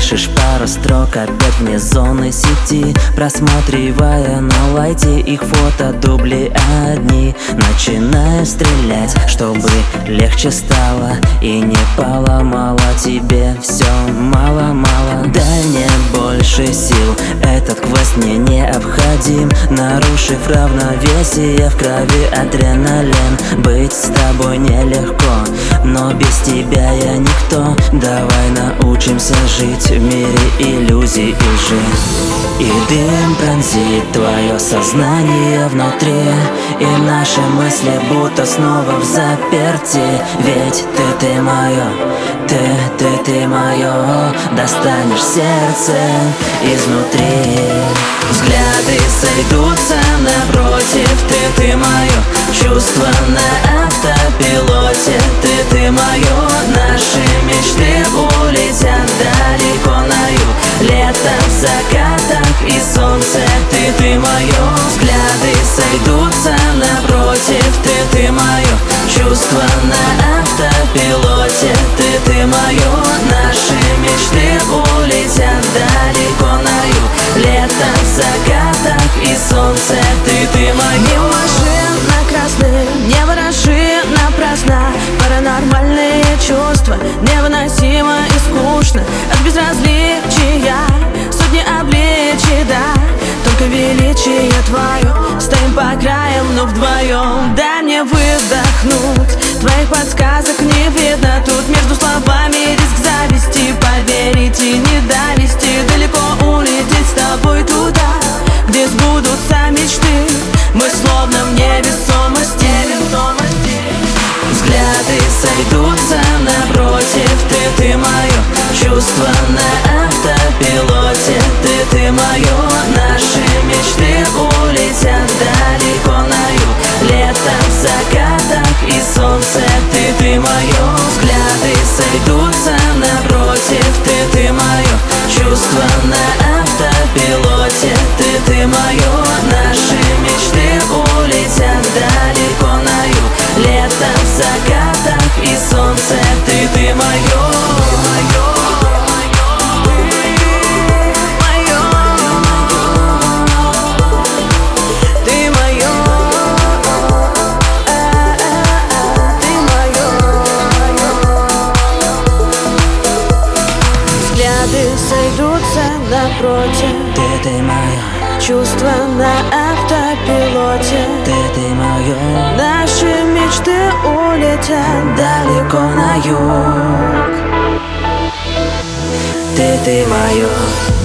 Пишешь пару строк опять вне зоны сети, просматривая на лайте их фото, дубли одни. Начинаю стрелять, чтобы легче стало и не поломало тебе все мало-мало. Дай мне больше сил, этот квест мне необходим. Нарушив равновесие, в крови адреналин. Быть с тобой нелегко, но без тебя я никто. Давай научимся жить в мире иллюзий и лжи. И дым пронзит твое сознание внутри, и наши мысли будто снова в заперти. Ведь ты мое, ты мое, достанешь сердце изнутри. Взгляды сойдутся напротив, ты мое, чувства на автопилоте. Ты мое, наши мечты улетят далеко на юг. Лето в закатах и солнце, ты мое. Взгляды сойдутся напротив, ты мое, чувства на автопилоте. Ты мое, наши мечты улетят далеко на юг. Лето в закатах и солнце, ты мое. Не машин на красный, не выражи напрасно. Паранормальные чувства невыносимо и скучно. От безразличия сотни обличий, да. Только величие твое, стоим по краям, но вдвоем. Дай мне выдохнуть, твоих подсказок не видно. Тут между словами риск зависти, поверить и не довести. Далеко улететь с тобой туда, где сбудутся мечты. Мы словно в невесомости. Взгляды сойдутся напротив, ты мое, чувства на автопилоте. Ты мое, наши мечты улетят далеко на юг. Лето в закатах и солнце, ты мое. Взгляды сойдутся напротив, ты мое, чувства на автопилоте. Ты мое, наши мечты улетят далеко на юг. Лето в закатах и солнце, ты мое. Сойдутся напротив, Ты моя, чувства на автопилоте. ты мое, Наши мечты улетят далеко на юг. Ты мое.